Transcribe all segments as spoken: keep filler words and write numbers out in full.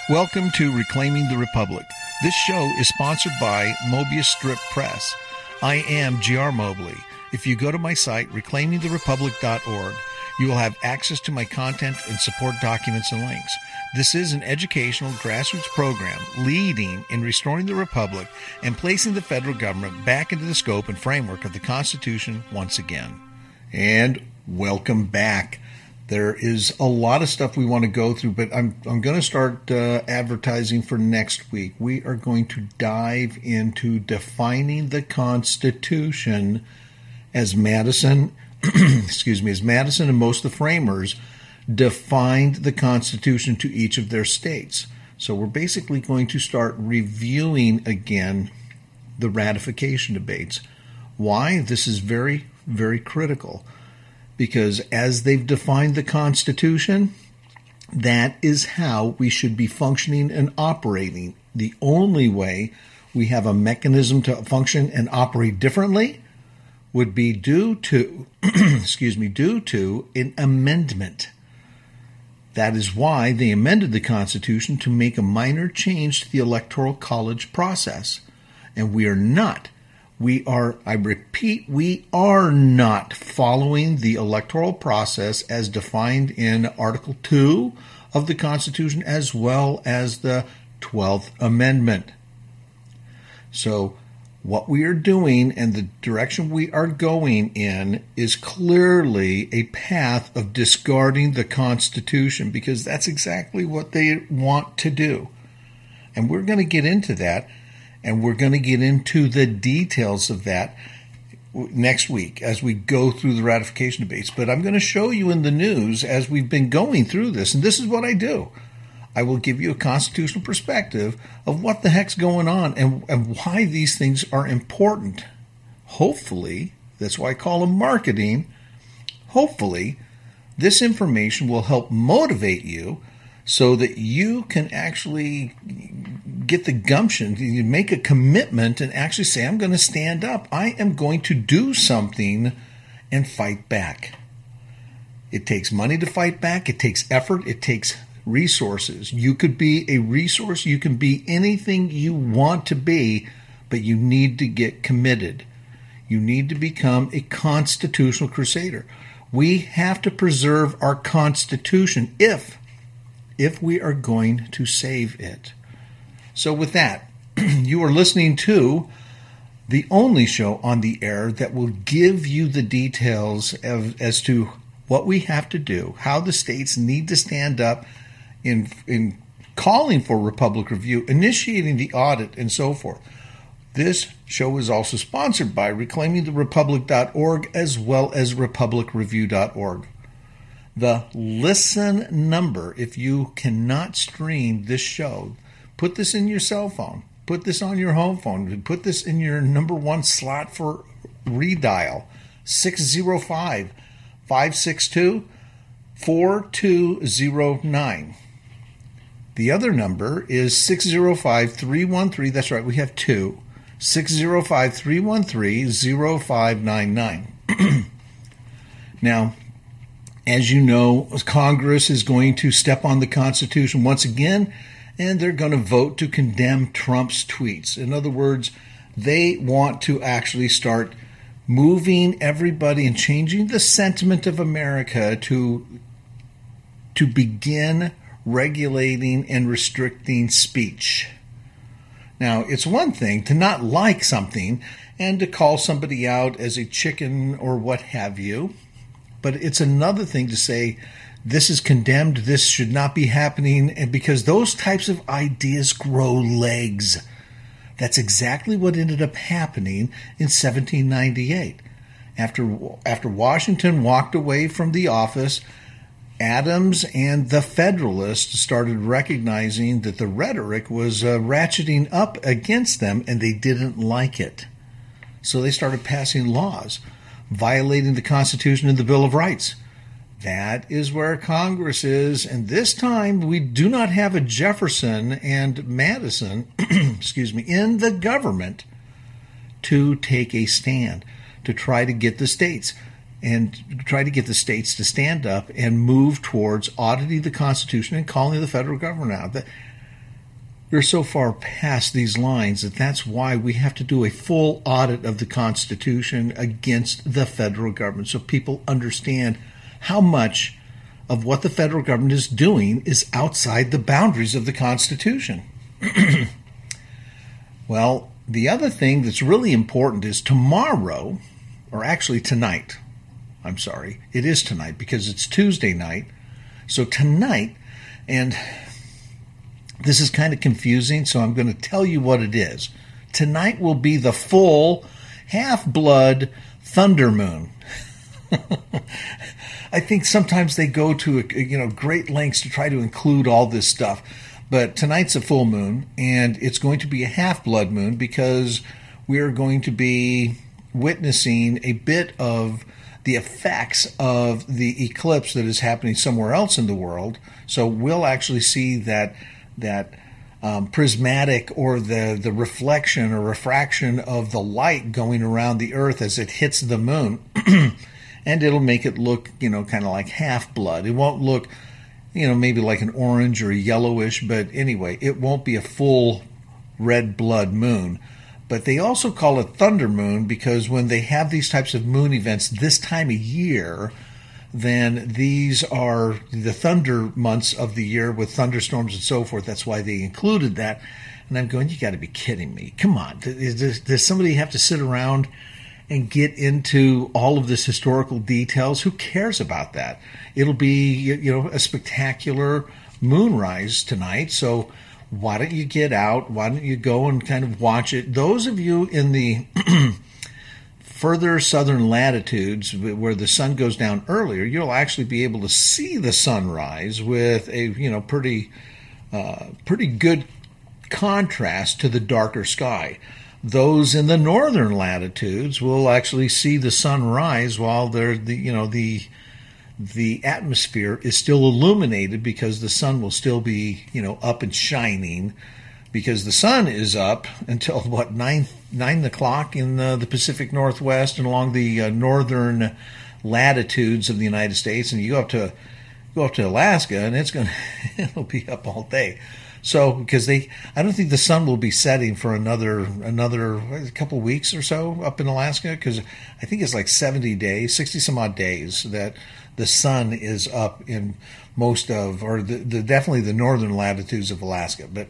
Welcome to Reclaiming the Republic. This show is sponsored by Mobius Strip Press. I am G R Mobley. If you go to my site, reclaiming the republic dot org, you will have access to my content and support documents and links. This is an educational grassroots program leading in restoring the Republic and placing the federal government back into the scope and framework of the Constitution once again. And welcome back. There is a lot of stuff we want to go through, but I'm I'm going to start uh, advertising for next week. We are going to dive into defining the Constitution as Madison, excuse me, as Madison and most of the framers defined the Constitution to each of their states. So we're basically going to start reviewing again the ratification debates. Why? This is very, very critical. Because as they've defined the Constitution, that is how we should be functioning and operating. The only way we have a mechanism to function and operate differently would be due to, excuse me, due to an amendment. That is why they amended the Constitution to make a minor change to the Electoral College process. And we are not. We are, I repeat, we are not following the electoral process as defined in Article two of the Constitution as well as the twelfth Amendment. So what we are doing and the direction we are going in is clearly a path of discarding the Constitution, because that's exactly what they want to do. And we're going to get into that. And we're going to get into the details of that next week as we go through the ratification debates. But I'm going to show you in the news as we've been going through this. And this is what I do. I will give you a constitutional perspective of what the heck's going on and, and why these things are important. Hopefully, that's why I call them marketing. Hopefully, this information will help motivate you so that you can actually get the gumption, you make a commitment and actually say, I'm going to stand up. I am going to do something and fight back. It takes money to fight back. It takes effort. It takes resources. You could be a resource. You can be anything you want to be, but you need to get committed. You need to become a constitutional crusader. We have to preserve our Constitution if if we are going to save it. So with that, you are listening to the only show on the air that will give you the details of, as to what we have to do, how the states need to stand up in, in calling for Republic Review, initiating the audit, and so forth. This show is also sponsored by reclaiming the republic dot org as well as republic review dot org. The listen number, if you cannot stream this show, put this in your cell phone, put this on your home phone, put this in your number one slot for redial, six oh five, five six two, four two oh nine. The other number is six oh five, three one three, that's right, we have two, six oh five, three one three, oh five nine nine. Now, as you know, Congress is going to step on the Constitution once again, and they're going to vote to condemn Trump's tweets. In other words, they want to actually start moving everybody and changing the sentiment of America to, to begin regulating and restricting speech. Now, it's one thing to not like something and to call somebody out as a chicken or what have you. But it's another thing to say, this is condemned, this should not be happening, and because those types of ideas grow legs. That's exactly what ended up happening in seventeen ninety-eight. After, after Washington walked away from the office, Adams and the Federalists started recognizing that the rhetoric was uh, ratcheting up against them, and they didn't like it. So they started passing laws violating the Constitution and the Bill of Rights. That is where Congress is, and this time we do not have a Jefferson and Madison, excuse me, in the government to take a stand, to try to get the states and try to get the states to stand up and move towards auditing the Constitution and calling the federal government out. we're so far past these lines that that's why we have to do a full audit of the Constitution against the federal government so people understand how much of what the federal government is doing is outside the boundaries of the Constitution. Well, the other thing that's really important is tomorrow, or actually tonight, I'm sorry, it is tonight because it's Tuesday night. So tonight, and this is kind of confusing, so I'm going to tell you what it is. Tonight will be the full half-blood thunder moon. I think sometimes they go to you know great lengths to try to include all this stuff. But tonight's a full moon, and it's going to be a half-blood moon because we are going to be witnessing a bit of the effects of the eclipse that is happening somewhere else in the world. So we'll actually see that that um, prismatic or the, the reflection or refraction of the light going around the Earth as it hits the moon. And it'll make it look, you know, kind of like half-blood. It won't look, you know, maybe like an orange or a yellowish, but anyway, it won't be a full red blood moon. But they also call it thunder moon because when they have these types of moon events this time of year, then these are the thunder months of the year with thunderstorms and so forth. That's why they included that. And I'm going, you got to be kidding me. Come on. Does, does somebody have to sit around and get into all of this historical details? Who cares about that? It'll be, you know, a spectacular moonrise tonight. So why don't you get out? Why don't you go and kind of watch it? Those of you in the further southern latitudes where the sun goes down earlier, you'll actually be able to see the sunrise with a, you know, pretty, uh, pretty good contrast to the darker sky. Those in the northern latitudes will actually see the sun rise while they're the, you know, the the atmosphere is still illuminated because the sun will still be, you know, up and shining because the sun is up until what nine nine o'clock in the, the Pacific Northwest and along the uh, northern latitudes of the United States, and you go up to go up to Alaska and it's going it'll be up all day. So, because they, I don't think the sun will be setting for another another a couple of weeks or so up in Alaska, because I think it's like seventy days, sixty some odd days that the sun is up in most of, or the, the definitely the northern latitudes of Alaska. But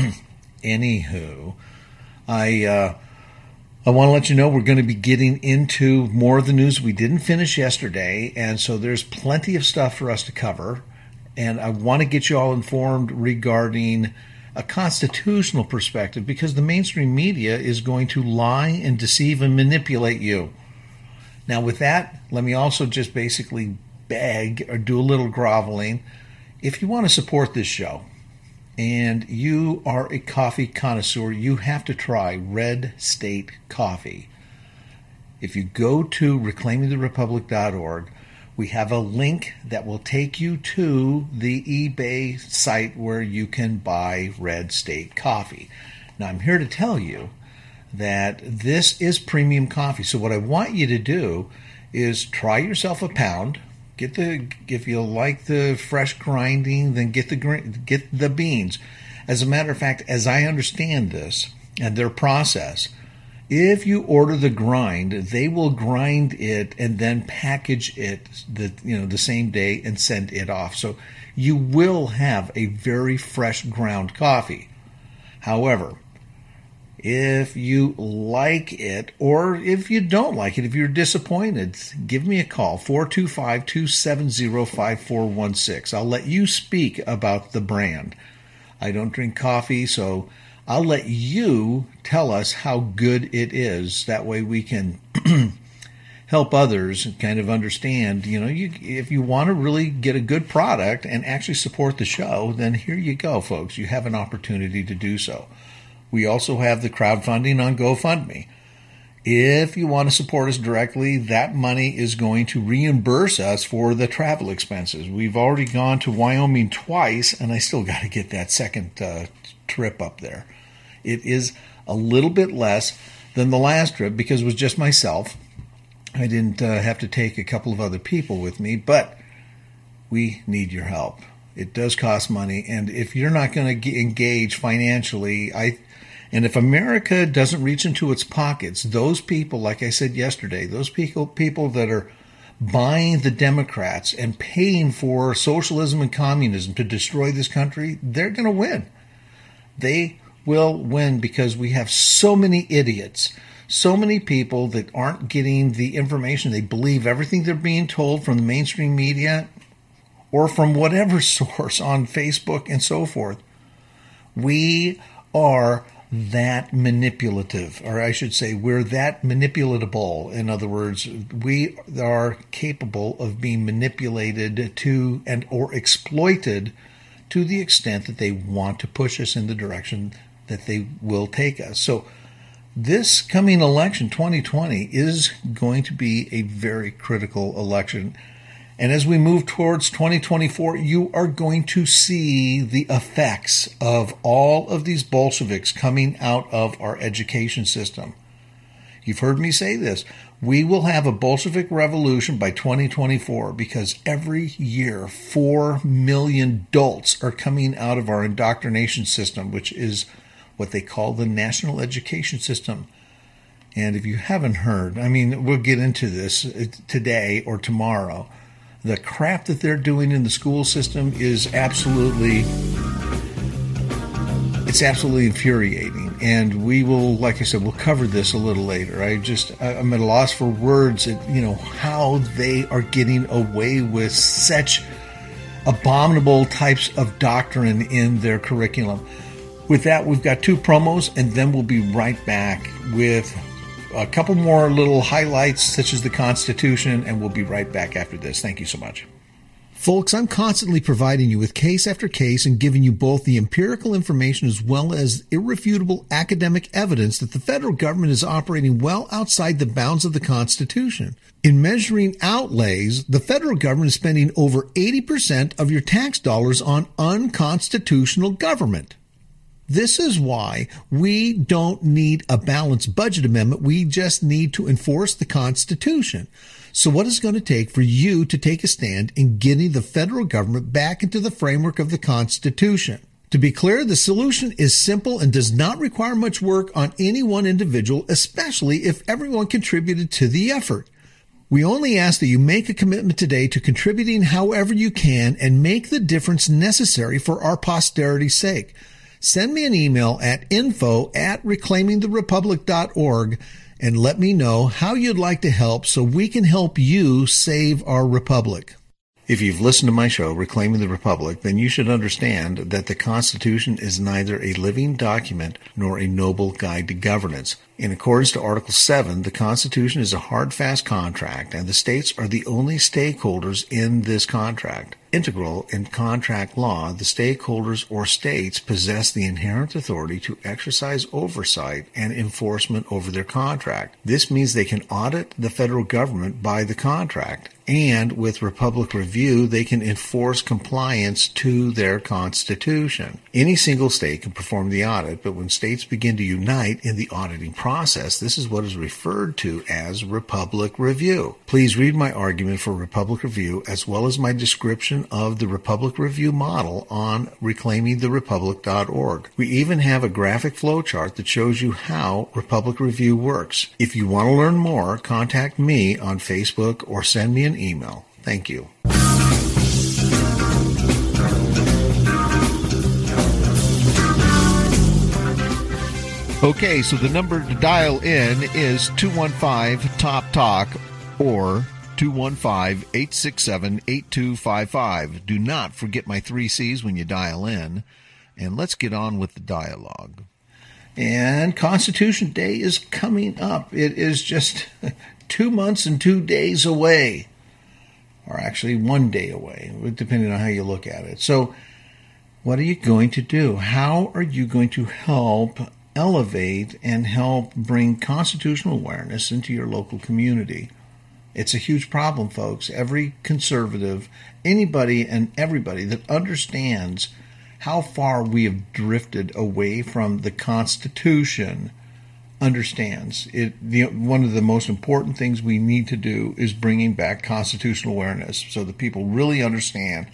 anywho, I uh, I want to let you know we're going to be getting into more of the news we didn't finish yesterday, and so there's plenty of stuff for us to cover. And I want to get you all informed regarding a constitutional perspective because the mainstream media is going to lie and deceive and manipulate you. Now, with that, let me also just basically beg or do a little groveling. If you want to support this show and you are a coffee connoisseur, you have to try Red State Coffee. If you go to reclaiming the republic dot org, we have a link that will take you to the eBay site where you can buy Red State coffee. Now, I'm here to tell you that this is premium coffee. So what I want you to do is try yourself a pound. Get the if you like the fresh grinding, then get the get the beans. As a matter of fact, as I understand this and their process, if you order the grind, they will grind it and then package it the you know the same day and send it off. So you will have a very fresh ground coffee. However, if you like it or if you don't like it, if you're disappointed, give me a call, four two five, two seven zero, five four one six. I'll let you speak about the brand. I don't drink coffee, so I'll let you tell us how good it is. That way we can help others kind of understand, you know, you, if you want to really get a good product and actually support the show, then here you go, folks. You have an opportunity to do so. We also have the crowdfunding on GoFundMe. If you want to support us directly, that money is going to reimburse us for the travel expenses. We've already gone to Wyoming twice, and I still got to get that second uh, trip up there. It is a little bit less than the last trip because it was just myself. I didn't uh, have to take a couple of other people with me, but we need your help. It does cost money. And if you're not going to engage financially, I, and if America doesn't reach into its pockets, those people, like I said yesterday, those people, people that are buying the Democrats and paying for socialism and communism to destroy this country, they're going to win. They will win because we have so many idiots, so many people that aren't getting the information. They believe everything they're being told from the mainstream media or from whatever source on Facebook and so forth. We are that manipulative, or I should say we're that manipulatable. In other words, we are capable of being manipulated to and or exploited to the extent that they want to push us in the direction that they will take us. So this coming election, twenty twenty, is going to be a very critical election. And as we move towards twenty twenty-four, you are going to see the effects of all of these Bolsheviks coming out of our education system. You've heard me say this. We will have a Bolshevik revolution by twenty twenty-four because every year four million dolts are coming out of our indoctrination system, which is what they call the national education system. And if you haven't heard, I mean, we'll get into this today or tomorrow. The crap that they're doing in the school system is absolutely, it's absolutely infuriating. And we will, like I said, we'll cover this a little later. I just, I'm at a loss for words at, you know, how they are getting away with such abominable types of doctrine in their curriculum. With that, we've got two promos, and then we'll be right back with a couple more little highlights, such as the Constitution, and we'll be right back after this. Thank you so much. Folks, I'm constantly providing you with case after case and giving you both the empirical information as well as irrefutable academic evidence that the federal government is operating well outside the bounds of the Constitution. In measuring outlays, the federal government is spending over eighty percent of your tax dollars on unconstitutional government. This is why we don't need a balanced budget amendment. We just need to enforce the Constitution. So what is it going to take for you to take a stand in getting the federal government back into the framework of the Constitution? To be clear, the solution is simple and does not require much work on any one individual, especially if everyone contributed to the effort. We only ask that you make a commitment today to contributing however you can and make the difference necessary for our posterity's sake. Send me an email at info at reclaiming the republic dot org and let me know how you'd like to help so we can help you save our republic. If you've listened to my show, Reclaiming the Republic, then you should understand that the Constitution is neither a living document nor a noble guide to governance. In accordance to Article seven, the Constitution is a hard, fast contract, and the states are the only stakeholders in this contract. Integral in contract law, the stakeholders or states possess the inherent authority to exercise oversight and enforcement over their contract. This means they can audit the federal government by the contract, and with Republic Review, they can enforce compliance to their Constitution. Any single state can perform the audit, but when states begin to unite in the auditing process, this is what is referred to as Republic Review. Please read my argument for Republic Review as well as my description of the Republic Review model on reclaiming the republic dot org. We even have a graphic flowchart that shows you how Republic Review works. If you want to learn more, contact me on Facebook or send me an email. Thank you. Okay, so the number to dial in is two one five top talk or two one five, eight six seven, eight two five five. Do not forget my three C's when you dial in. And let's get on with the dialogue. And Constitution Day is coming up. It is just two months and two days away. Or actually one day away, depending on how you look at it. So what are you going to do? How are you going to help elevate and help bring constitutional awareness into your local community? It's a huge problem, folks. Every conservative, anybody and everybody that understands how far we have drifted away from the Constitution understands it. The, one of the most important things we need to do is bringing back constitutional awareness so that people really understand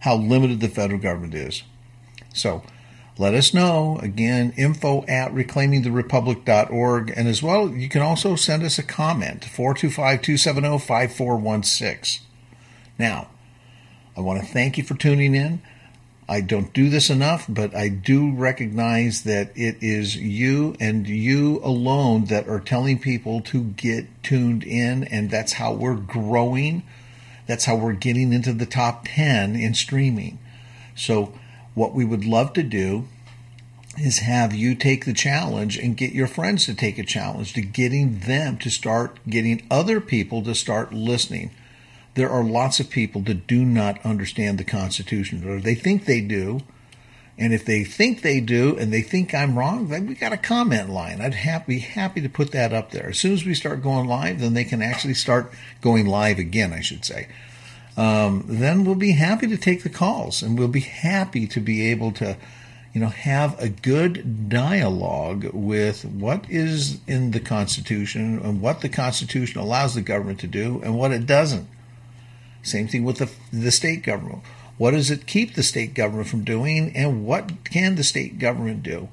how limited the federal government is. So let us know. Again, info at reclaiming the republic dot org. And as well, you can also send us a comment, four two five, two seven zero, five four one six. Now, I want to thank you for tuning in. I don't do this enough, but I do recognize that it is you and you alone that are telling people to get tuned in, and that's how we're growing. That's how we're getting into the top ten in streaming. So what we would love to do is have you take the challenge and get your friends to take a challenge to getting them to start getting other people to start listening. There are lots of people that do not understand the Constitution, or they think they do. And if they think they do and they think I'm wrong, then we got a comment line. I'd ha- be happy to put that up there. As soon as we start going live, then they can actually start going live again, I should say. Um, then we'll be happy to take the calls, and we'll be happy to be able to, you know, have a good dialogue with what is in the Constitution and what the Constitution allows the government to do and what it doesn't. Same thing with the, the state government. What does it keep the state government from doing, and what can the state government do?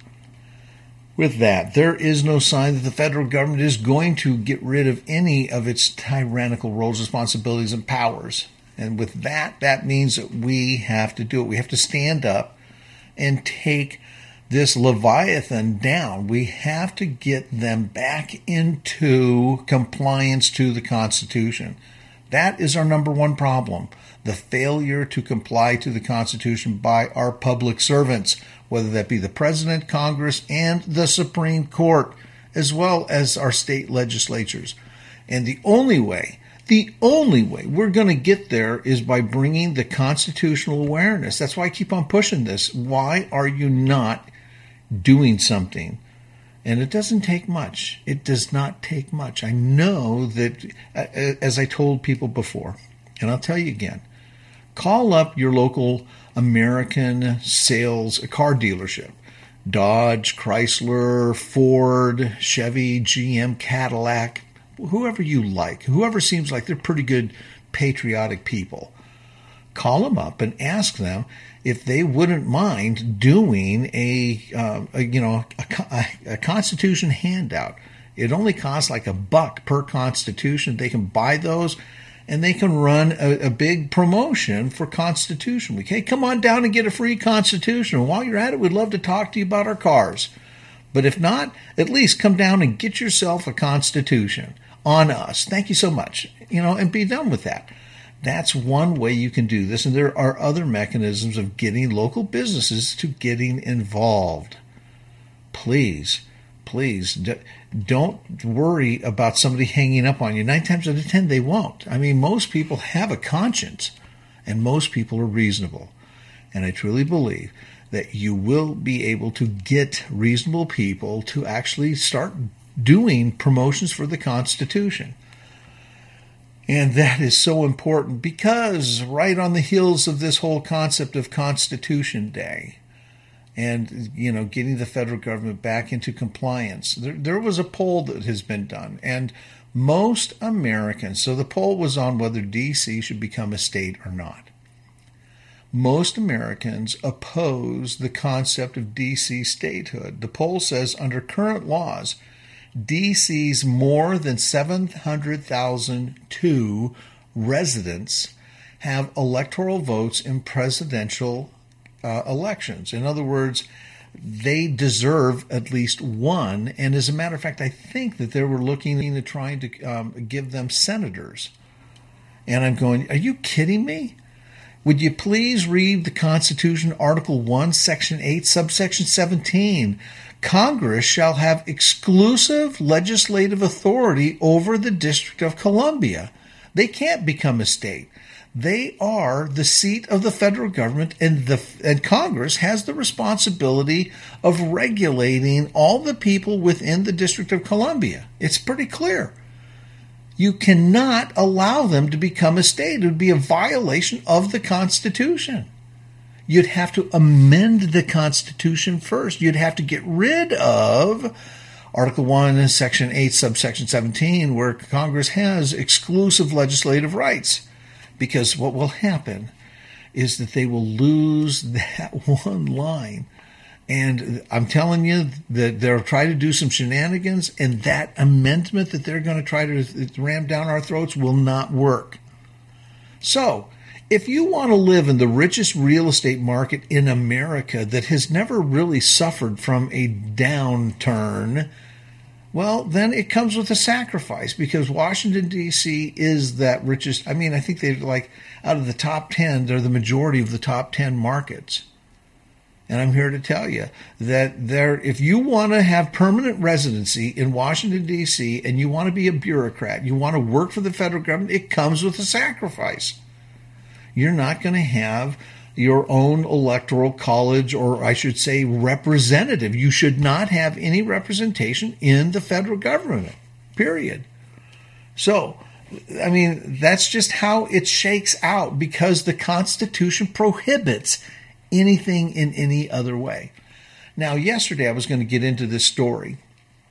With that, there is no sign that the federal government is going to get rid of any of its tyrannical roles, responsibilities, and powers. And with that, that means that we have to do it. We have to stand up and take this Leviathan down. We have to get them back into compliance to the Constitution. That is our number one problem, the failure to comply to the Constitution by our public servants, whether that be the President, Congress, and the Supreme Court, as well as our state legislatures. And the only way The only way we're going to get there is by bringing the constitutional awareness. That's why I keep on pushing this. Why are you not doing something? And it doesn't take much. It does not take much. I know that, as I told people before, and I'll tell you again, call up your local American sales car dealership. Dodge, Chrysler, Ford, Chevy, G M, Cadillac, whoever you like, whoever seems like they're pretty good, patriotic people. Call them up and ask them if they wouldn't mind doing a, uh, a you know, a, a Constitution handout. It only costs like a buck per Constitution. They can buy those, and they can run a, a big promotion for Constitution Week. Hey, come on down and get a free Constitution. And while you're at it, we'd love to talk to you about our cars. But if not, at least come down and get yourself a Constitution on us. Thank you so much. You know, and be done with that. That's one way you can do this. And there are other mechanisms of getting local businesses to getting involved. Please, please don't worry about somebody hanging up on you. Nine times out of ten, they won't. I mean, most people have a conscience, and most people are reasonable. And I truly believe that you will be able to get reasonable people to actually start doing promotions for the Constitution. And that is so important because right on the heels of this whole concept of Constitution Day and, you know, getting the federal government back into compliance, there, there was a poll that has been done. And most Americans, so the poll was on whether D C should become a state or not. Most Americans oppose the concept of D C statehood. The poll says under current laws, D C's more than seven hundred thousand two residents have electoral votes in presidential uh, elections. In other words, they deserve at least one. And as a matter of fact, I think that they were looking at trying to um, give them senators. And I'm going, are you kidding me? Would you please read the Constitution, Article one, Section eight, Subsection seventeen? Congress shall have exclusive legislative authority over the District of Columbia. They can't become a state. They are the seat of the federal government, and the and Congress has the responsibility of regulating all the people within the District of Columbia. It's pretty clear. You cannot allow them to become a state. It would be a violation of the Constitution. You'd have to amend the Constitution first. You'd have to get rid of Article one, Section eight, Subsection seventeen, where Congress has exclusive legislative rights. Because what will happen is that they will lose that one line. And I'm telling you that they'll try to do some shenanigans, and that amendment that they're going to try to ram down our throats will not work. So, if you want to live in the richest real estate market in America that has never really suffered from a downturn, well, then it comes with a sacrifice, because Washington, D C is that richest. I mean, I think they're like, out of the top ten, they're the majority of the top ten markets. And I'm here to tell you that there, if you want to have permanent residency in Washington, D C, and you want to be a bureaucrat, you want to work for the federal government, it comes with a sacrifice. You're not going to have your own electoral college, or I should say representative. You should not have any representation in the federal government, period. So, I mean, that's just how it shakes out, because the Constitution prohibits anything in any other way. Now, yesterday I was going to get into this story,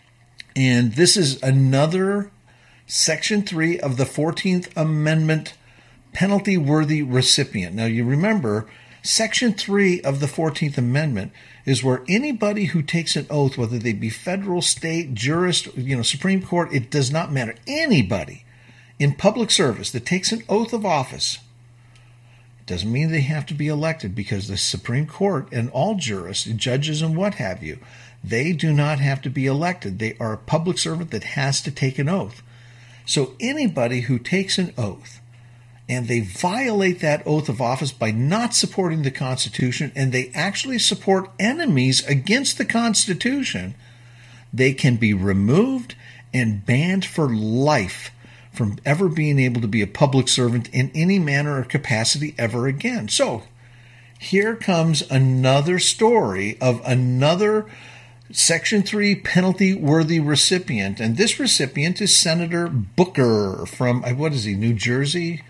and this is another Section three of the fourteenth Amendment penalty-worthy recipient. Now, you remember, Section three of the fourteenth Amendment is where anybody who takes an oath, whether they be federal, state, jurist, you know, Supreme Court, it does not matter. Anybody in public service that takes an oath of office, doesn't mean they have to be elected, because the Supreme Court and all jurists, judges and what have you, they do not have to be elected. They are a public servant that has to take an oath. So anybody who takes an oath and they violate that oath of office by not supporting the Constitution, and they actually support enemies against the Constitution, they can be removed and banned for life from ever being able to be a public servant in any manner or capacity ever again. So here comes another story of another Section three penalty-worthy recipient. And this recipient is Senator Booker from, what is he, New Jersey?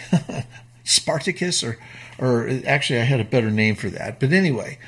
Spartacus? Or, or actually, I had a better name for that. But anyway,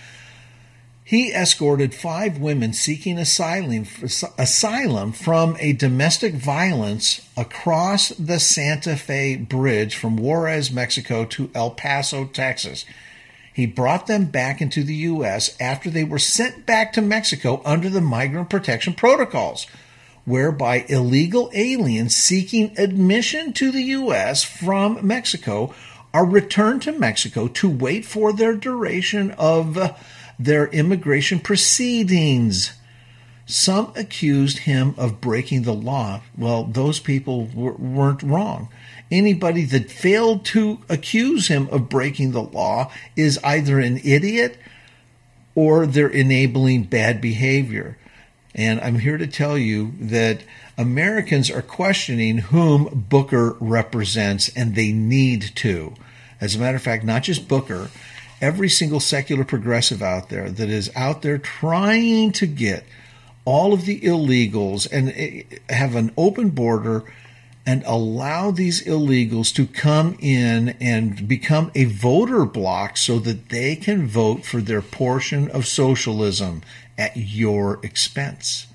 he escorted five women seeking asylum, asylum from a domestic violence across the Santa Fe Bridge from Juarez, Mexico to El Paso, Texas. He brought them back into the U S after they were sent back to Mexico under the Migrant Protection Protocols, whereby illegal aliens seeking admission to the U S from Mexico are returned to Mexico to wait for their duration of uh, their immigration proceedings. Some accused him of breaking the law. Well, those people w- weren't wrong. Anybody that failed to accuse him of breaking the law is either an idiot or they're enabling bad behavior. And I'm here to tell you that Americans are questioning whom Booker represents, and they need to. As a matter of fact, not just Booker, every single secular progressive out there that is out there trying to get all of the illegals and have an open border and allow these illegals to come in and become a voter bloc so that they can vote for their portion of socialism at your expense.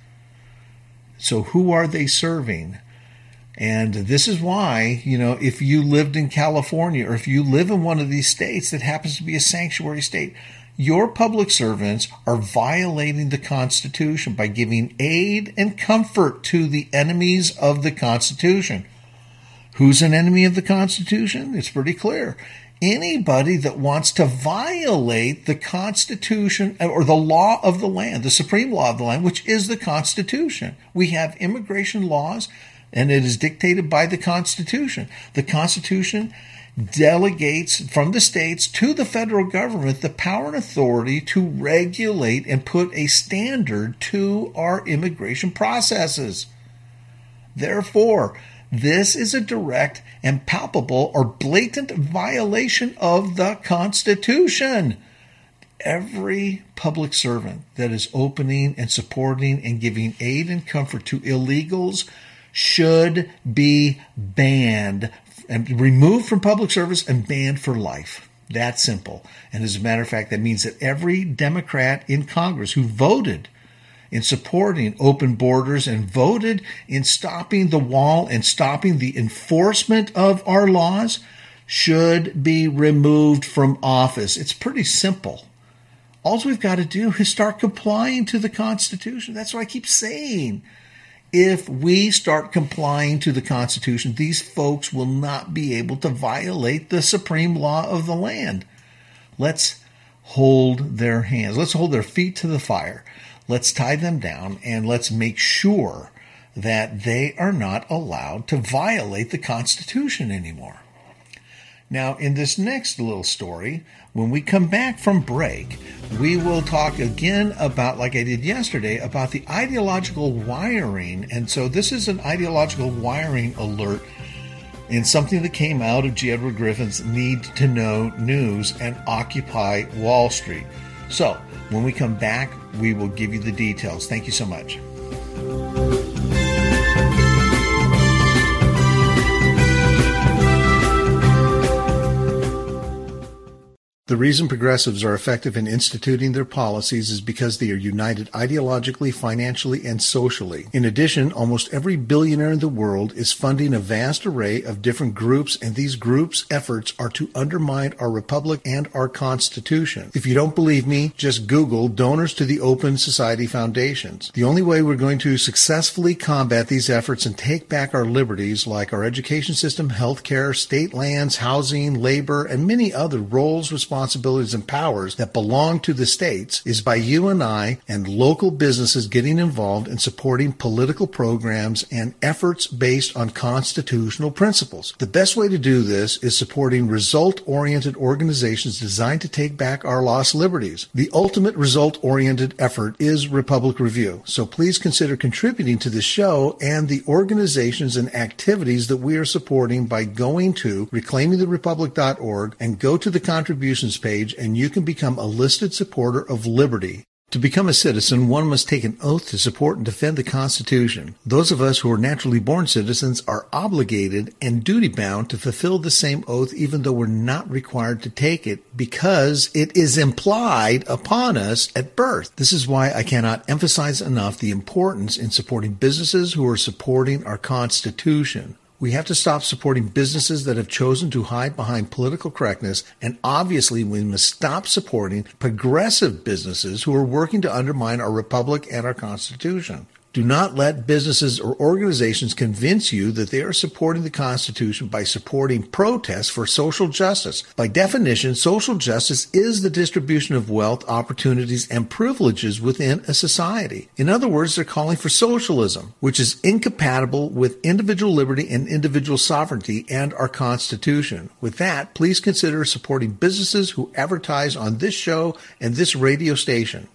So who are they serving? And this is why, you know, if you lived in California or if you live in one of these states that happens to be a sanctuary state, your public servants are violating the Constitution by giving aid and comfort to the enemies of the Constitution. Who's an enemy of the Constitution? It's pretty clear. Anybody that wants to violate the Constitution or the law of the land, the supreme law of the land, which is the Constitution. We have immigration laws, and it is dictated by the Constitution. The Constitution delegates from the states to the federal government the power and authority to regulate and put a standard to our immigration processes. Therefore, this is a direct and palpable or blatant violation of the Constitution. Every public servant that is opening and supporting and giving aid and comfort to illegals should be banned and removed from public service and banned for life. That simple. And as a matter of fact, that means that every Democrat in Congress who voted in supporting open borders and voted in stopping the wall and stopping the enforcement of our laws should be removed from office. It's pretty simple. All we've got to do is start complying to the Constitution. That's what I keep saying. If we start complying to the Constitution, these folks will not be able to violate the supreme law of the land. Let's hold their hands. Let's hold their feet to the fire. Let's tie them down, and let's make sure that they are not allowed to violate the Constitution anymore. Now, in this next little story, when we come back from break, we will talk again about, like I did yesterday, about the ideological wiring. And so this is an ideological wiring alert in something that came out of G. Edward Griffin's Need to Know News and Occupy Wall Street. So when we come back, we will give you the details. Thank you so much. The reason progressives are effective in instituting their policies is because they are united ideologically, financially, and socially. In addition, almost every billionaire in the world is funding a vast array of different groups, and these groups' efforts are to undermine our republic and our Constitution. If you don't believe me, just Google donors to the Open Society Foundations. The only way we're going to successfully combat these efforts and take back our liberties, like our education system, healthcare, state lands, housing, labor, and many other roles, responsibilities, responsibilities and powers that belong to the states, is by you and I and local businesses getting involved in supporting political programs and efforts based on constitutional principles. The best way to do this is supporting result-oriented organizations designed to take back our lost liberties. The ultimate result-oriented effort is Republic Review, so please consider contributing to this show and the organizations and activities that we are supporting by going to reclaiming the republic dot org and go to the contributions page, and you can become a listed supporter of liberty. To become a citizen, one must take an oath to support and defend the Constitution. Those of us who are naturally born citizens are obligated and duty-bound to fulfill the same oath, even though we're not required to take it, because it is implied upon us at birth. This is why I cannot emphasize enough the importance in supporting businesses who are supporting our Constitution. We have to stop supporting businesses that have chosen to hide behind political correctness, and obviously we must stop supporting progressive businesses who are working to undermine our republic and our Constitution. Do not let businesses or organizations convince you that they are supporting the Constitution by supporting protests for social justice. By definition, social justice is the distribution of wealth, opportunities, and privileges within a society. In other words, they're calling for socialism, which is incompatible with individual liberty and individual sovereignty and our Constitution. With that, please consider supporting businesses who advertise on this show and this radio station.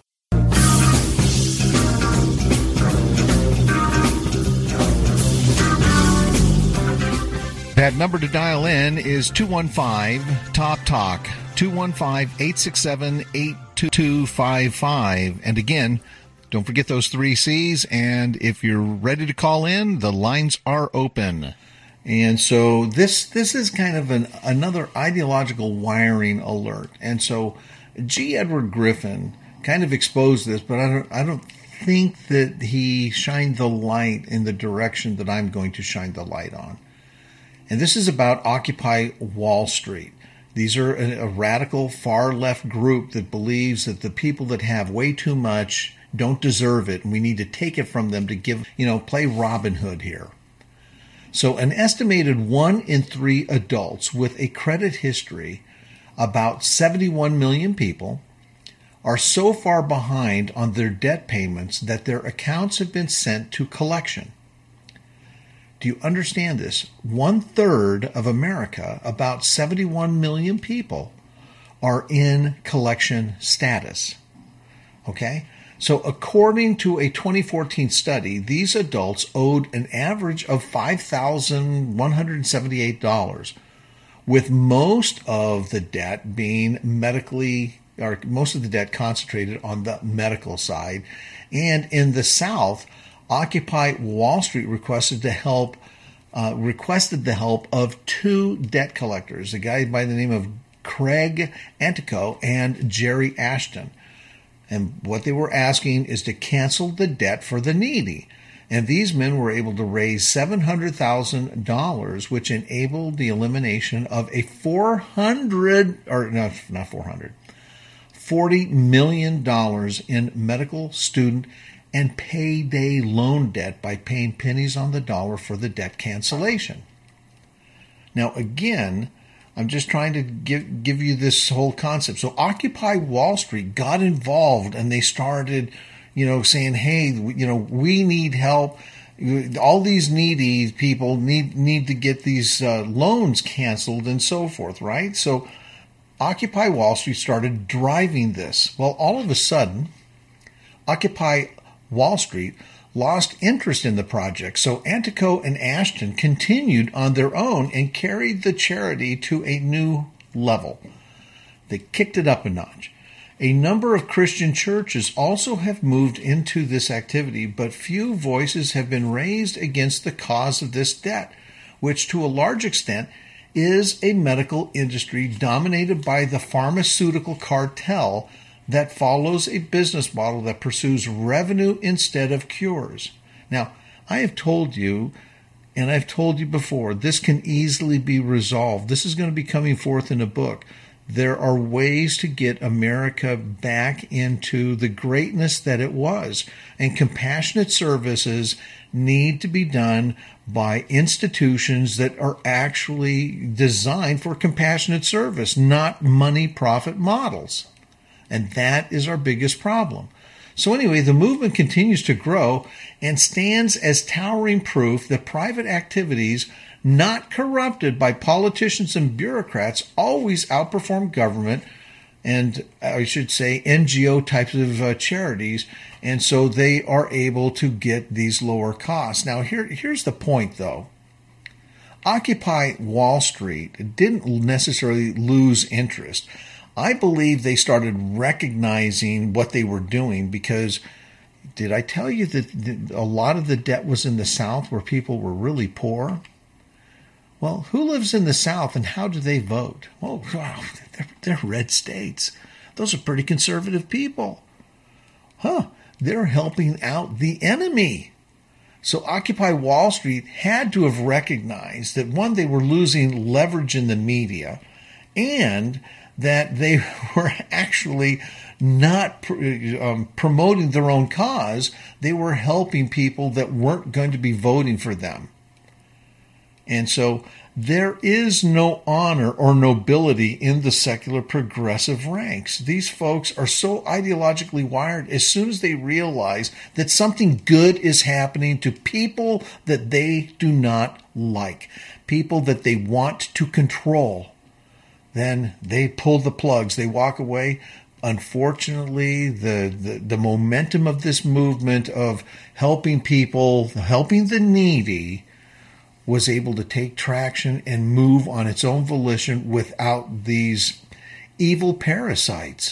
That number to dial in is two one five, T A L K, T A L K, two one five, eight six seven, eight two two five five. And again, don't forget those three C's, and if you're ready to call in, the lines are open. And so this this is kind of an another ideological wiring alert. And so G. Edward Griffin kind of exposed this, but I don't I don't think that he shined the light in the direction that I'm going to shine the light on. And this is about Occupy Wall Street. These are a, a radical far-left group that believes that the people that have way too much don't deserve it, and we need to take it from them to give, you know, play Robin Hood here. So an estimated one in three adults with a credit history, about seventy-one million people, are so far behind on their debt payments that their accounts have been sent to collection. Do you understand this? One third of America, about seventy-one million people, are in collection status. Okay? So according to a twenty fourteen study, these adults owed an average of five thousand one hundred seventy-eight dollars, with most of the debt being medically, or most of the debt concentrated on the medical side. And in the South, Occupy Wall Street requested to help, uh, requested the help of two debt collectors, a guy by the name of Craig Antico and Jerry Ashton. And what they were asking is to cancel the debt for the needy. And these men were able to raise seven hundred thousand dollars, which enabled the elimination of a four hundred, or no, not four hundred, forty million dollars in medical, student, and payday loan debt by paying pennies on the dollar for the debt cancellation. Now, again, I'm just trying to give give you this whole concept. So Occupy Wall Street got involved, and they started, you know, saying, hey, you know, we need help. All these needy people need need to get these uh, loans canceled and so forth, right? So Occupy Wall Street started driving this. Well, all of a sudden, Occupy Wall Street lost interest in the project, so Antico and Ashton continued on their own and carried the charity to a new level. They kicked it up a notch. A number of Christian churches also have moved into this activity, but few voices have been raised against the cause of this debt, which to a large extent is a medical industry dominated by the pharmaceutical cartel that follows a business model that pursues revenue instead of cures. Now, I have told you, and I've told you before, this can easily be resolved. This is going to be coming forth in a book. There are ways to get America back into the greatness that it was. And compassionate services need to be done by institutions that are actually designed for compassionate service, not money profit models. And that is our biggest problem. So anyway, the movement continues to grow and stands as towering proof that private activities not corrupted by politicians and bureaucrats always outperform government and, I should say, N G O types of uh, charities. And so they are able to get these lower costs. Now, here, here's the point, though. Occupy Wall Street didn't necessarily lose interest. I believe they started recognizing what they were doing because, did I tell you that a lot of the debt was in the South where people were really poor? Well, who lives in the South and how do they vote? Oh, wow, they're, they're red states. Those are pretty conservative people. Huh, they're helping out the enemy. So Occupy Wall Street had to have recognized that, one, they were losing leverage in the media, and that they were actually not um, promoting their own cause. They were helping people that weren't going to be voting for them. And so there is no honor or nobility in the secular progressive ranks. These folks are so ideologically wired. As soon as they realize that something good is happening to people that they do not like, people that they want to control, then they pull the plugs. They walk away. Unfortunately, the, the, the momentum of this movement of helping people, helping the needy, was able to take traction and move on its own volition without these evil parasites.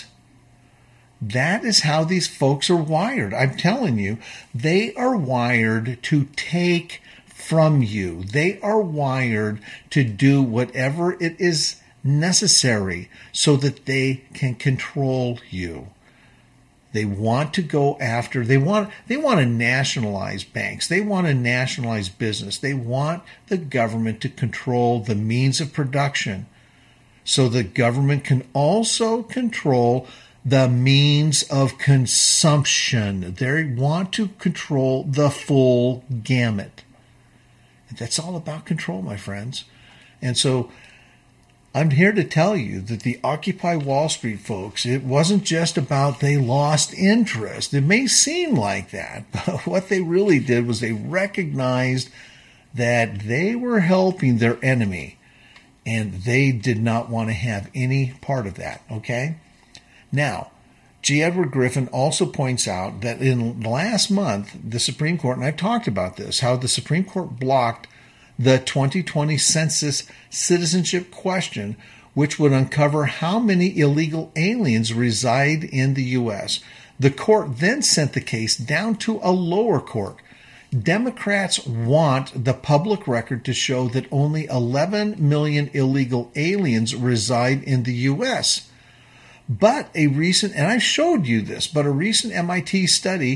That is how these folks are wired. I'm telling you, they are wired to take from you. They are wired to do whatever it is necessary so that they can control you. They want to go after, they want they want to nationalize banks. They want to nationalize business. They want the government to control the means of production so the government can also control the means of consumption. They want to control the full gamut. That's all about control, my friends. And so I'm here to tell you that the Occupy Wall Street folks, it wasn't just about they lost interest. It may seem like that, but what they really did was they recognized that they were helping their enemy, and they did not want to have any part of that, okay? Now, G. Edward Griffin also points out that in last month, the Supreme Court, and I've talked about this, how the Supreme Court blocked the twenty twenty census citizenship question, which would uncover how many illegal aliens reside in the U S. The court then sent the case down to a lower court. Democrats want the public record to show that only eleven million illegal aliens reside in the U S. But a recent, and I showed you this, but a recent M I T study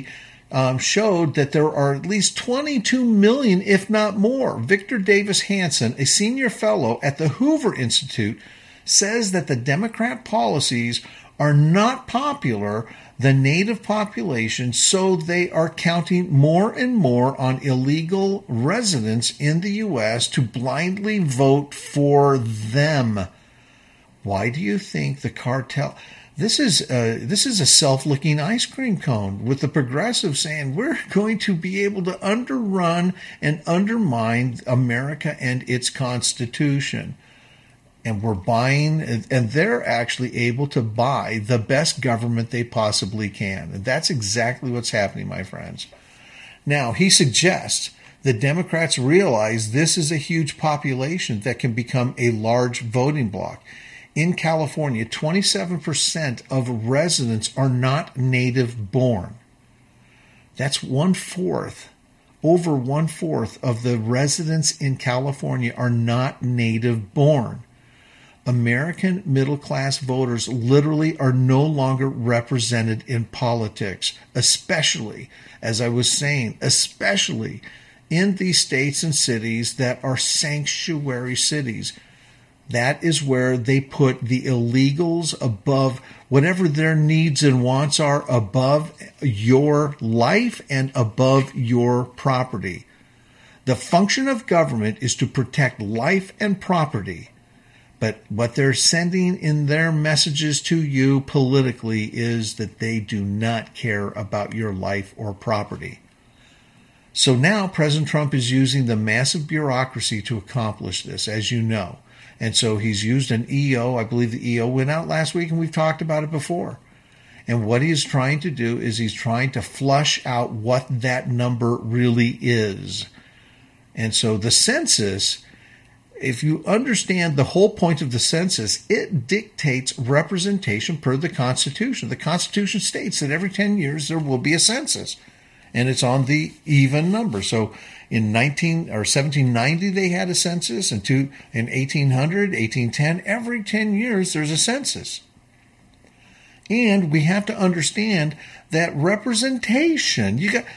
um, showed that there are at least twenty-two million, if not more. Victor Davis Hanson, a senior fellow at the Hoover Institute, says that the Democrat policies are not popular the native population, so they are counting more and more on illegal residents in the U S to blindly vote for them. Why do you think the cartel... This is uh, this is a self-licking ice cream cone with the progressives saying we're going to be able to underrun and undermine America and its Constitution. And we're buying, and they're actually able to buy the best government they possibly can. And that's exactly what's happening, my friends. Now, he suggests the Democrats realize this is a huge population that can become a large voting bloc. In California, twenty-seven percent of residents are not native born. That's one-fourth. Over one-fourth of the residents in California are not native born. American middle-class voters literally are no longer represented in politics, especially, as I was saying, especially in these states and cities that are sanctuary cities. That is where they put the illegals above whatever their needs and wants are, above your life and above your property. The function of government is to protect life and property. But what they're sending in their messages to you politically is that they do not care about your life or property. So now President Trump is using the massive bureaucracy to accomplish this, as you know. And so he's used an E O. I believe the E O went out last week, and we've talked about it before. And what he is trying to do is he's trying to flush out what that number really is. And so the census... If you understand the whole point of the census, it dictates representation per the Constitution. The Constitution states that every ten years there will be a census, and it's on the even number. So in nineteen or seventeen ninety they had a census, and two, in eighteen hundred, eighteen ten, every ten years there's a census. And we have to understand that representation, you got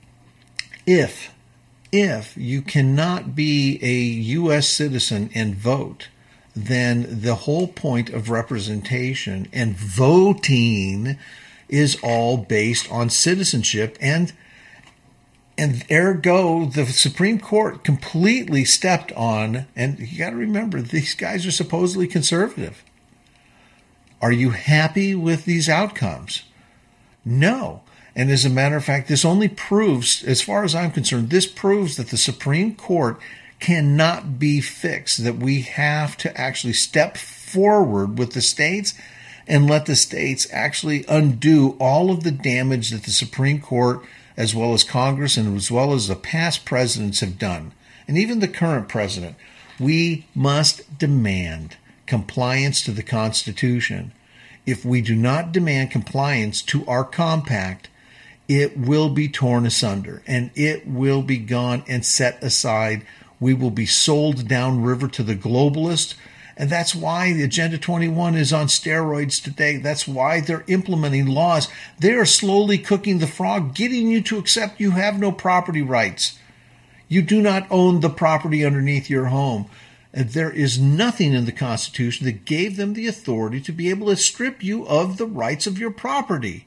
if If you cannot be a U S citizen and vote, then the whole point of representation and voting is all based on citizenship. And and ergo, the Supreme Court completely stepped on, and you got to remember, these guys are supposedly conservative. Are you happy with these outcomes? No. And as a matter of fact, this only proves, as far as I'm concerned, this proves that the Supreme Court cannot be fixed, that we have to actually step forward with the states and let the states actually undo all of the damage that the Supreme Court, as well as Congress, and as well as the past presidents have done. And even the current president, we must demand compliance to the Constitution. If we do not demand compliance to our compact, it will be torn asunder, and it will be gone and set aside. We will be sold downriver to the globalists, and that's why the Agenda twenty-one is on steroids today. That's why they're implementing laws. They are slowly cooking the frog, getting you to accept you have no property rights. You do not own the property underneath your home. And there is nothing in the Constitution that gave them the authority to be able to strip you of the rights of your property.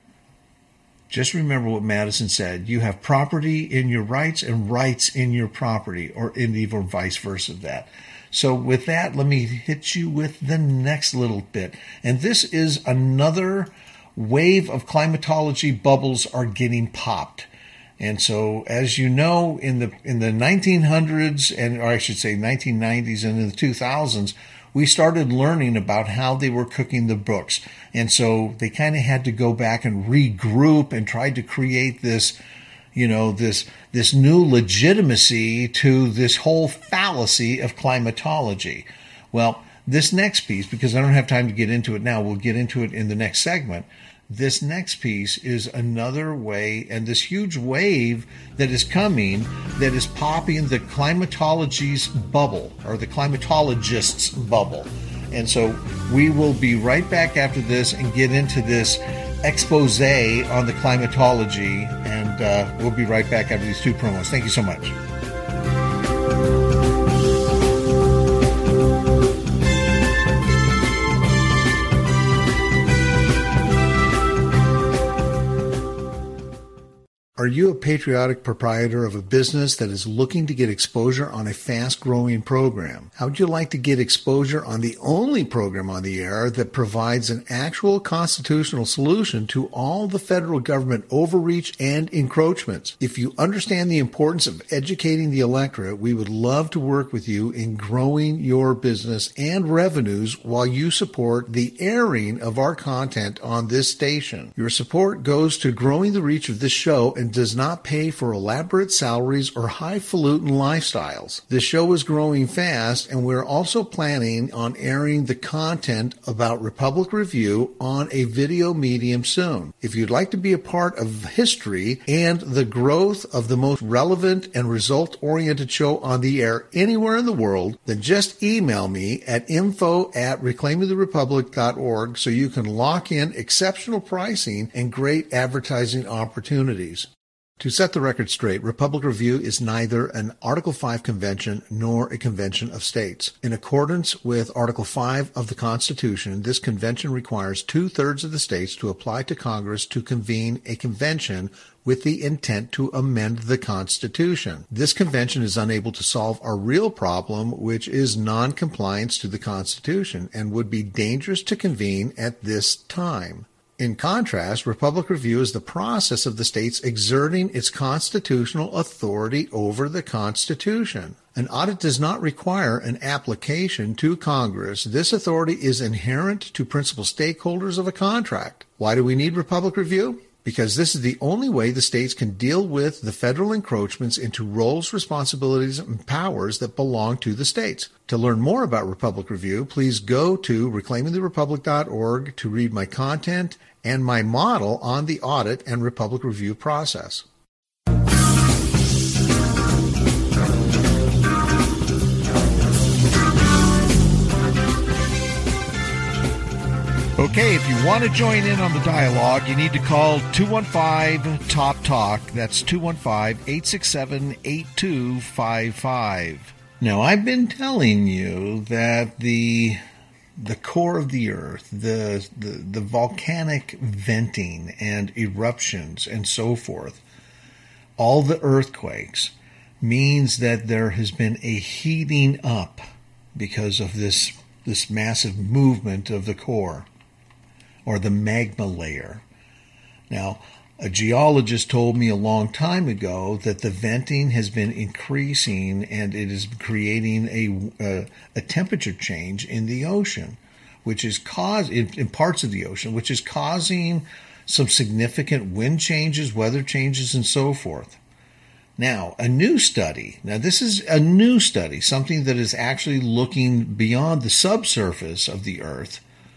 Just remember what Madison said. You have property in your rights and rights in your property, or in even vice versa that. So with that, let me hit you with the next little bit. And this is another wave of climatology bubbles are getting popped. And so, as you know, in the in the nineteen hundreds, and or I should say nineteen nineties and in the two thousands, we started learning about how they were cooking the books. And so they kind of had to go back and regroup and tried to create this, you know, this this new legitimacy to this whole fallacy of climatology. Well, this next piece, because I don't have time to get into it now, we'll get into it in the next segment. This next piece is another way, and this huge wave that is coming, that is popping the climatology's bubble, or the climatologist's bubble. And so we will be right back after this and get into this expose on the climatology. And And uh, we'll be right back after these two promos. Thank you so much. Are you a patriotic proprietor of a business that is looking to get exposure on a fast-growing program? How would you like to get exposure on the only program on the air that provides an actual constitutional solution to all the federal government overreach and encroachments? If you understand the importance of educating the electorate, we would love to work with you in growing your business and revenues while you support the airing of our content on this station. Your support goes to growing the reach of this show and does not pay for elaborate salaries or highfalutin lifestyles. This show is growing fast, and we're also planning on airing the content about Republic Review on a video medium soon. If you'd like to be a part of history and the growth of the most relevant and result-oriented show on the air anywhere in the world, then just email me at info at reclaiming the republic dot org so you can lock in exceptional pricing and great advertising opportunities. To set the record straight, Republic Review is neither an Article five convention nor a convention of states. In accordance with Article five of the Constitution, this convention requires two-thirds of the states to apply to Congress to convene a convention with the intent to amend the Constitution. This convention is unable to solve our real problem, which is non-compliance to the Constitution, and would be dangerous to convene at this time. In contrast, Republic Review is the process of the states exerting its constitutional authority over the Constitution. An audit does not require an application to Congress. This authority is inherent to principal stakeholders of a contract. Why do we need Republic Review? Because this is the only way the states can deal with the federal encroachments into roles, responsibilities, and powers that belong to the states. To learn more about Republic Review, please go to reclaiming the republic dot org to read my content and my model on the audit and Republic Review process. Okay, if you want to join in on the dialogue, you need to call two one five, T O P, TALK. That's two one five, eight six seven, eight two five five. Now, I've been telling you that the the core of the Earth, the, the, the volcanic venting and eruptions and so forth, all the earthquakes, means that there has been a heating up because of this, this massive movement of the core, or the magma layer. Now, a geologist told me a long time ago that the venting has been increasing and it is creating a, a, a temperature change in the ocean, which is cause in, in parts of the ocean, which is causing some significant wind changes, weather changes, and so forth. Now, a new study, now this is a new study, something that is actually looking beyond the subsurface of the Earth.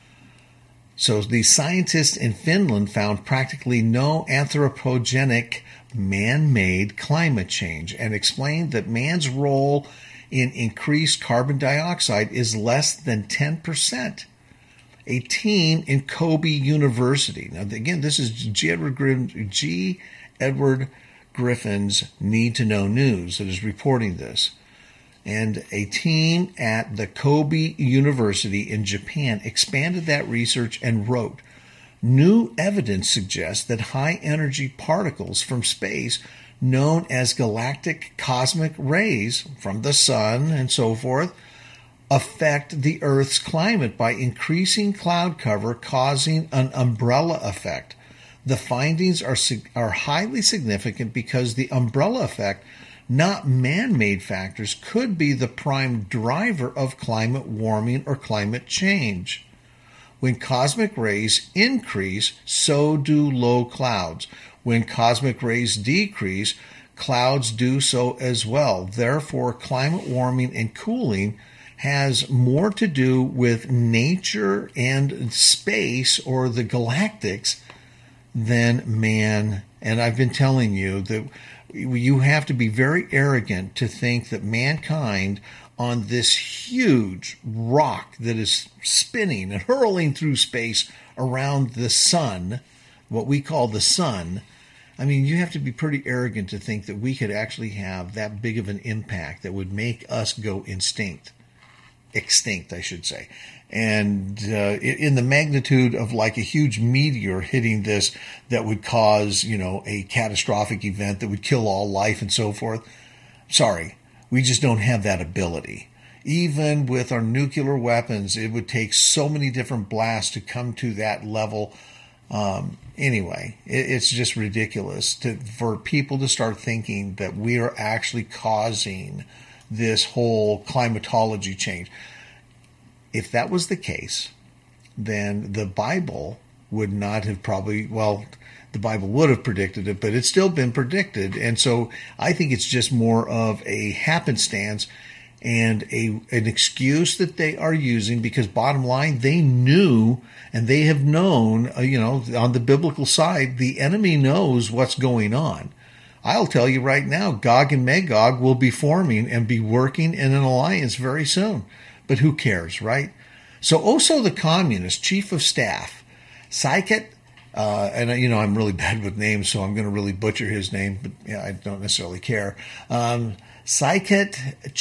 So the scientists in Finland found practically no anthropogenic man-made climate change and explained that man's role in increased carbon dioxide is less than ten percent. A team in Kobe University, now again, this is G. Edward, Grimm, G. Edward Griffin's Need to Know News that is reporting this. And a team at the Kobe University in Japan expanded that research and wrote, new evidence suggests that high-energy particles from space, known as galactic cosmic rays from the sun and so forth, affect the Earth's climate by increasing cloud cover, causing an umbrella effect. The findings are, are highly significant because the umbrella effect, not man-made factors, could be the prime driver of climate warming or climate change. When cosmic rays increase, so do low clouds. When cosmic rays decrease, clouds do so as well. Therefore, climate warming and cooling has more to do with nature and space or the galactics than man. And I've been telling you that you have to be very arrogant to think that mankind on this huge rock that is spinning and hurling through space around the sun, what we call the sun, I mean, you have to be pretty arrogant to think that we could actually have that big of an impact that would make us go instinct, extinct, I should say. And uh, in the magnitude of like a huge meteor hitting this that would cause, you know, a catastrophic event that would kill all life and so forth. Sorry, we just don't have that ability. Even with our nuclear weapons, it would take so many different blasts to come to that level. Um, anyway, it, it's just ridiculous to, for people to start thinking that we are actually causing this whole climatology change. If that was the case, then the Bible would not have probably, well, the Bible would have predicted it, but it's still been predicted. And so I think it's just more of a happenstance and a an excuse that they are using, because bottom line, they knew and they have known, uh, you know, on the biblical side, the enemy knows what's going on. I'll tell you right now, Gog and Magog will be forming and be working in an alliance very soon. But who cares, right? So also the communist chief of staff, Saikat, uh, and you know I'm really bad with names, so I'm going to really butcher his name, but yeah, I don't necessarily care. Um, Saikat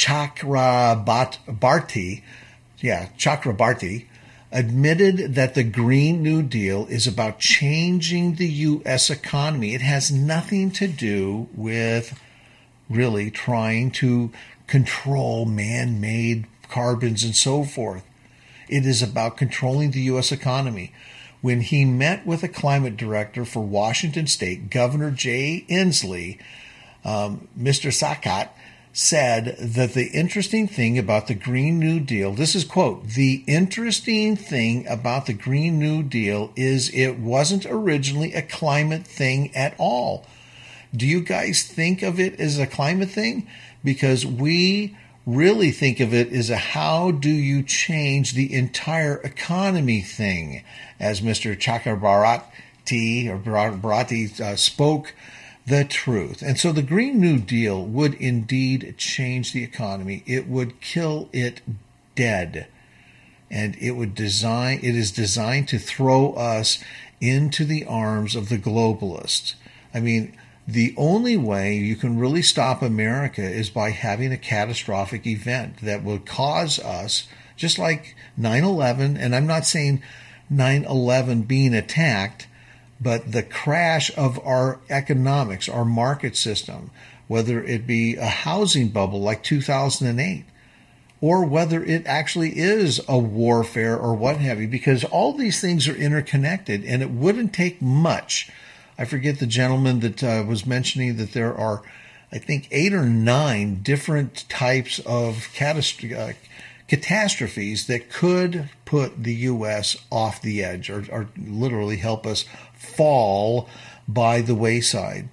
Chakrabarti, yeah, Chakrabarti, admitted that the Green New Deal is about changing the U S economy. It has nothing to do with really trying to control man-made carbons and so forth. It is about controlling the U S economy. When he met with a climate director for Washington State, Governor Jay Inslee, um, Mister Saikat said that the interesting thing about the Green New Deal, this is quote, the interesting thing about the Green New Deal is it wasn't originally a climate thing at all. Do you guys think of it as a climate thing? Because we really think of it as a how do you change the entire economy thing, as Mister Chakrabarti or Bharati uh, spoke the truth. And so the Green New Deal would indeed change the economy. It would kill it dead. And it would design, it is designed to throw us into the arms of the globalists. I mean, the only way you can really stop America is by having a catastrophic event that will cause us, just like nine eleven, and I'm not saying nine eleven being attacked, but the crash of our economics, our market system, whether it be a housing bubble like two thousand eight, or whether it actually is a warfare or what have you, because all these things are interconnected, and it wouldn't take much. I forget the gentleman that uh, was mentioning that there are, I think, eight or nine different types of catast- uh, catastrophes that could put the U S off the edge, or, or literally help us fall by the wayside.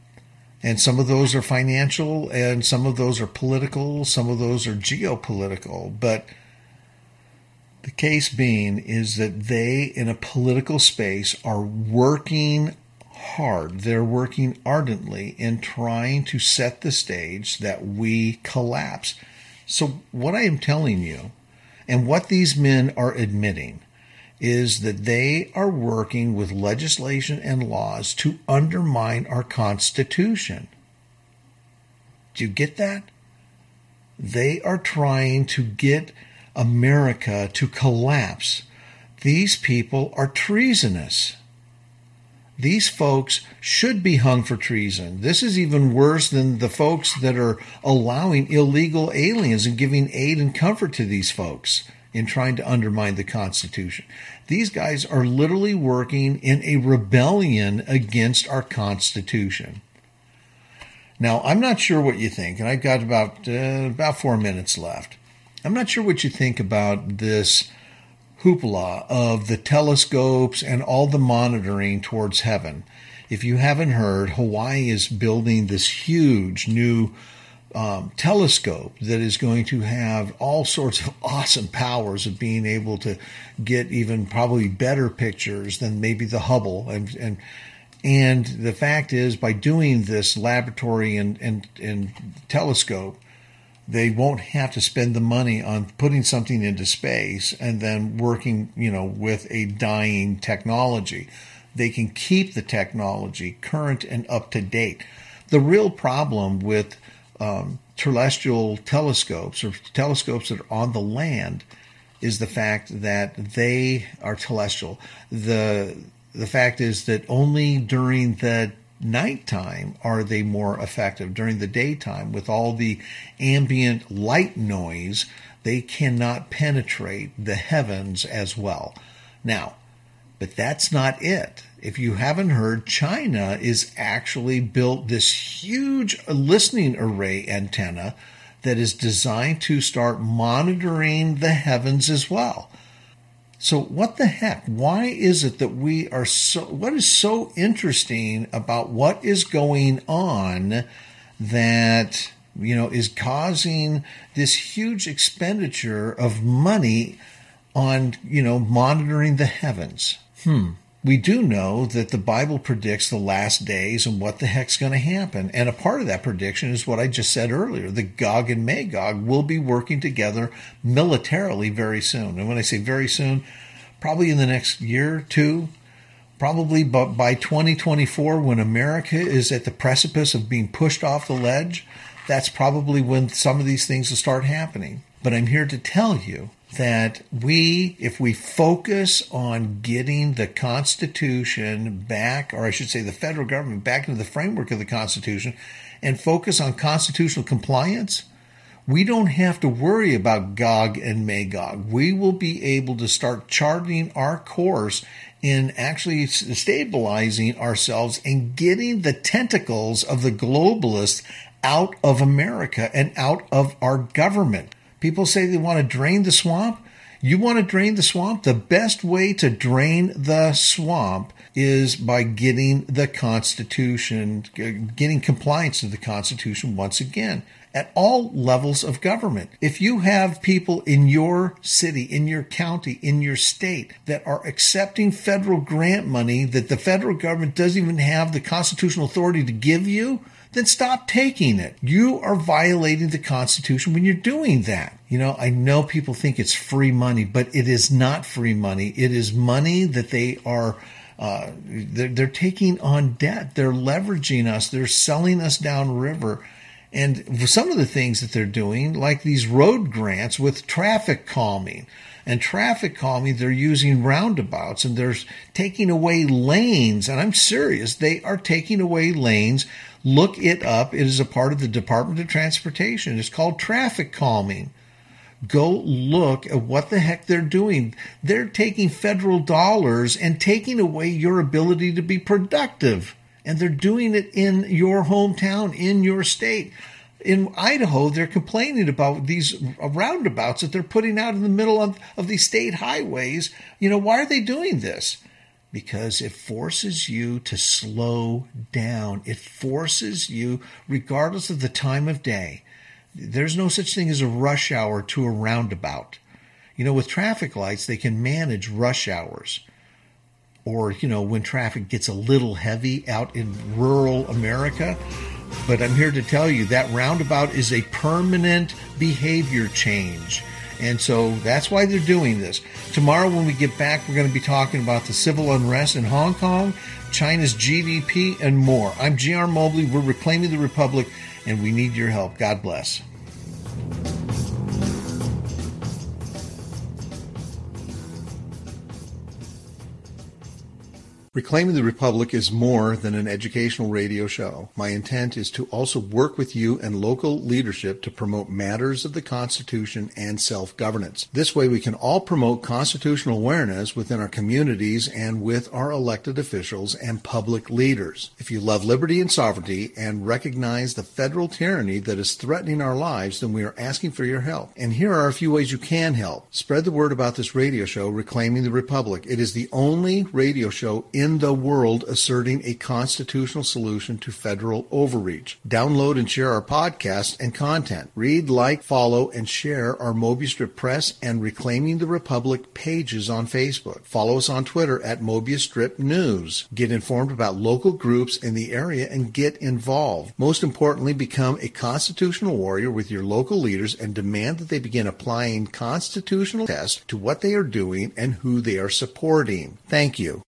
And some of those are financial, and some of those are political, some of those are geopolitical. But the case being is that they, in a political space, are working hard. They're working ardently in trying to set the stage that we collapse. So what I am telling you, and what these men are admitting, is that they are working with legislation and laws to undermine our Constitution. Do you get that? They are trying to get America to collapse. These people are treasonous. These folks should be hung for treason. This is even worse than the folks that are allowing illegal aliens and giving aid and comfort to these folks in trying to undermine the Constitution. These guys are literally working in a rebellion against our Constitution. Now, I'm not sure what you think, and I've got about uh, about four minutes left. I'm not sure what you think about this hoopla of the telescopes and all the monitoring towards heaven. If you haven't heard, Hawaii is building this huge new um, telescope that is going to have all sorts of awesome powers of being able to get even probably better pictures than maybe the Hubble. And and and the fact is, by doing this laboratory and, and, and telescope, they won't have to spend the money on putting something into space and then working, you know, with a dying technology. they can keep the technology current and up to date. The real problem with um, terrestrial telescopes or telescopes that are on the land is the fact that they are terrestrial. The the fact is that only during the nighttime are they more effective. During the daytime, with all the ambient light noise, they cannot penetrate the heavens as well. Now, but that's not it. If you haven't heard, China is actually built this huge listening array antenna that is designed to start monitoring the heavens as well. So what the heck? Why is it that we are so, what is so interesting about what is going on that, you know, is causing this huge expenditure of money on, you know, monitoring the heavens? Hmm. We do know that the Bible predicts the last days and what the heck's going to happen. And a part of that prediction is what I just said earlier. The Gog and Magog will be working together militarily very soon. And when I say very soon, probably in the next year or two, probably by twenty twenty-four, when America is at the precipice of being pushed off the ledge, that's probably when some of these things will start happening. But I'm here to tell you that we, if we focus on getting the Constitution back, or I should say the federal government back into the framework of the Constitution, and focus on constitutional compliance, we don't have to worry about Gog and Magog. We will be able to start charting our course in actually stabilizing ourselves and getting the tentacles of the globalists out of America and out of our government. People say they want to drain the swamp. You want to drain the swamp? The best way to drain the swamp is by getting the Constitution, getting compliance to the Constitution once again at all levels of government. If you have people in your city, in your county, in your state that are accepting federal grant money that the federal government doesn't even have the constitutional authority to give you, then stop taking it. You are violating the Constitution when you're doing that. You know, I know people think it's free money, but it is not free money. It is money that they are, uh, they're, they're taking on debt. They're leveraging us. They're selling us downriver. And for some of the things that they're doing, like these road grants with traffic calming, and traffic calming, they're using roundabouts and they're taking away lanes. And I'm serious, they are taking away lanes. Look it up. It is a part of the Department of Transportation. It's called traffic calming. Go look at what the heck they're doing. They're taking federal dollars and taking away your ability to be productive. And they're doing it in your hometown, in your state. In Idaho, they're complaining about these roundabouts that they're putting out in the middle of, of these state highways. You know, why are they doing this? Because it forces you to slow down. It forces you, regardless of the time of day. There's no such thing as a rush hour to a roundabout. You know, with traffic lights, they can manage rush hours. Or, you know, when traffic gets a little heavy out in rural America. But I'm here to tell you that roundabout is a permanent behavior change. And so that's why they're doing this. Tomorrow when we get back, we're going to be talking about the civil unrest in Hong Kong, China's G D P, and more. I'm G R Mobley. We're reclaiming the Republic, and we need your help. God bless. Reclaiming the Republic is more than an educational radio show. My intent is to also work with you and local leadership to promote matters of the Constitution and self-governance. This way we can all promote constitutional awareness within our communities and with our elected officials and public leaders. If you love liberty and sovereignty and recognize the federal tyranny that is threatening our lives, then we are asking for your help. And here are a few ways you can help. Spread the word about this radio show, Reclaiming the Republic. It is the only radio show in In the world asserting a constitutional solution to federal overreach. Download and share our podcast and content. Read, like, follow, and share our Mobius Strip Press and Reclaiming the Republic pages on Facebook. Follow us on Twitter at Mobius Strip News. Get informed about local groups in the area and get involved. Most importantly, become a constitutional warrior with your local leaders and demand that they begin applying constitutional tests to what they are doing and who they are supporting. Thank you.